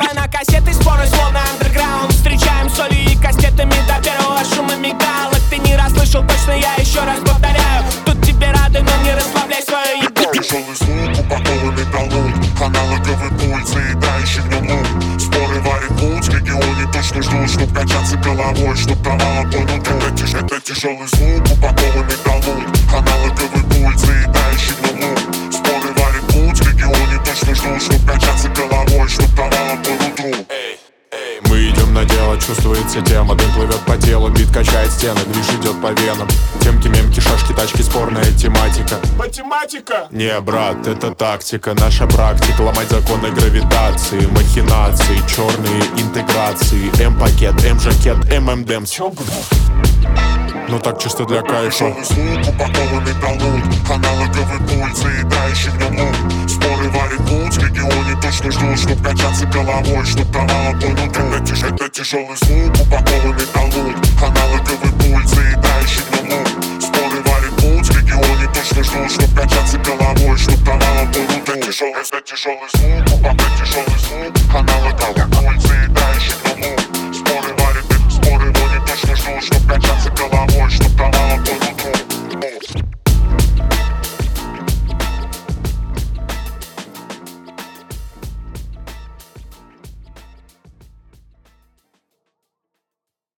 Давай на кассеты, споры, словно андерграунд. Встречаем солью и кастетами до первого шума мигалок. Ты не расслышал, точно я еще раз повторяю. Тут тебе рады, но не расслабляй свое ебало. Тяжелый звук, упакован металлург, аналоговый пульт, заедающий в нем лук. Споры варит путь, в регионе точно ждут, чтоб качаться головой, чтоб провала по нутру. Это тяжелый звук, упакован металлург, аналоговый пульт, заедающий в нем лук. Споры варит путь, в регионе точно ждут, чтоб качаться головой, чтоб провала по нутру. Мы идем на дело, чувствуется тема. Дым плывет по телу, бит качает стены, движ идет по венам. Темки, мемки, шашки, тачки, спорная тематика. Математика! Не, брат, это тактика, наша практика. Ломать законы гравитации, махинации, черные интеграции. М-пакет, М-жакет, ММДМ. Ну так чисто для кайфа. Тяжелый звук, упакован металлург, аналоговый пульт, заедающий в нем лук. Споры варит путь, в регионе точно ждут, чтоб качаться головой, чтоб провала по нутру. Это тяжелый звук, упакован металлург, аналоговый пульт, заедающий в нем лук.